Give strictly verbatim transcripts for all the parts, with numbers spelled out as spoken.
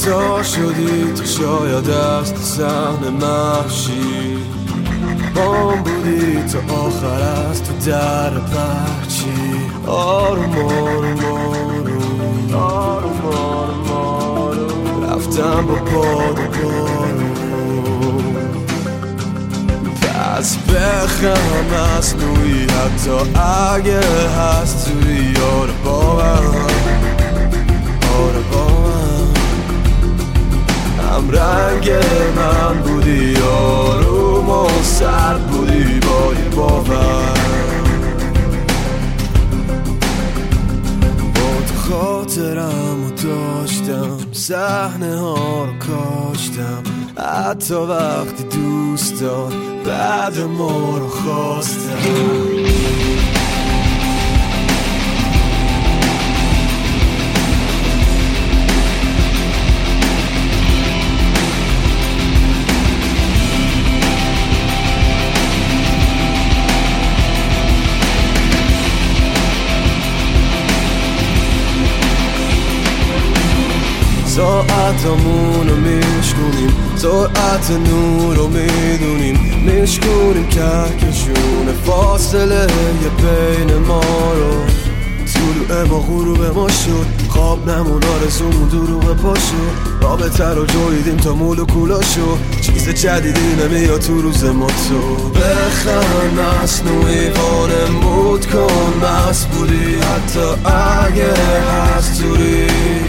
تا شدی تو شاید از تو صحنه محشی بام بودی تا آخر از تو در پرچی آروم آروم آروم آروم آروم آروم رفتم با باد و بارون پس بخم مصنوعی حتی اگه هست توی آره با من آره با من هم رنگ من بودی آروم و سرد بودی با یه باور با تو خاطرم و داشتم صحنه ها رو کاشتم حتی وقتی دوست دار بعد ما رو خواستم ساعتمونو میشکنیم سرعت نور رو میدونیم میشکنیم کهکشون فاصله یه بین ما رو طلوع ما غروب ما شد خواب نمون آرزومون دروغ پا شد رابطه رو جویدیم تا مولکولا شد چیز جدیدی نمیاد تو روز ما تو بخند مصنوعی وانمود کن مست بودی حتی اگه هست توری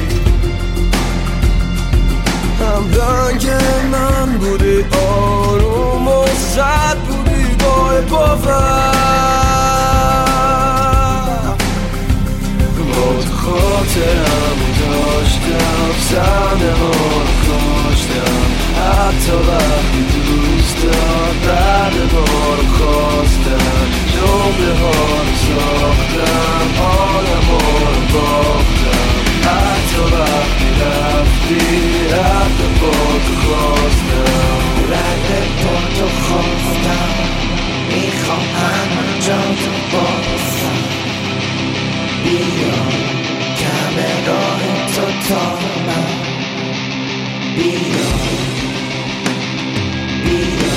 هم رنگ من بودی آروم و زد بودی با باور با تو خاطرم داشتم صحنه ها رو کاشتم حتی وقتی دوست دار بعد ما رو خواستم جمله ها رو ساختم عالم ها رو باختم حتی وقتی رفتی رفتم با تو خواستم رنگ با تو خواستم میخوام همه جا تو بازم بیا کم راه تو تا من بیا بیا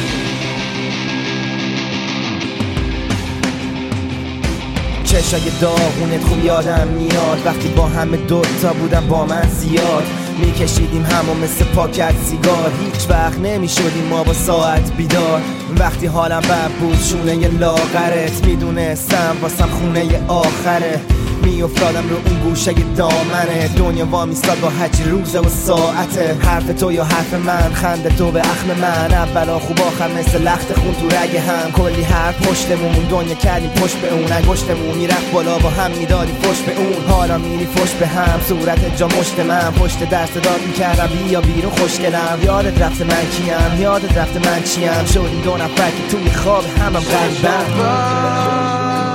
چشای داغونت خوب یادم میاد وقتی با همه دوتا بودم با من زیاد میکشیدیم همو مثل پاکت سیگار هیچ وقت نمیشدیم ما با ساعت بیدار وقتی حالم بد بود شونه ی لاغرت میدونستم واسم خونه ی آخره میافتادم رو اون گوشه ی دامنه دنیا وامیستاد با هرچی روزه و ساعته حرف تو یا حرف من خنده تو به اخم من اولا خوب آخر مثل لخت خون تو رگ هم کلی حرف پشتمون دنیا کردیم پشت به اون انگشتمون میرفت بالا با هم میدادیم پشت به اون حالا میری پشت به هم صورت جا مشت من پشت در صدات میکردم بیا بیرون خوشگلم یادت رفته من کیم یادت رفته من چیم شدیم دو نفر که توی خواب همم غریبم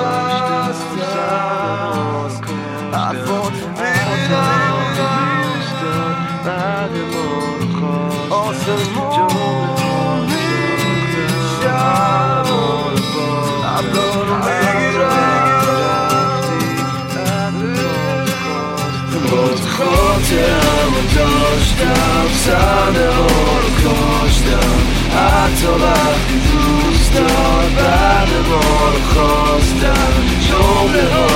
خاطرم داشتم صحنه ها رو کاشتم حتی وقتی دوست دار بعد ما رو خواستم جمله ها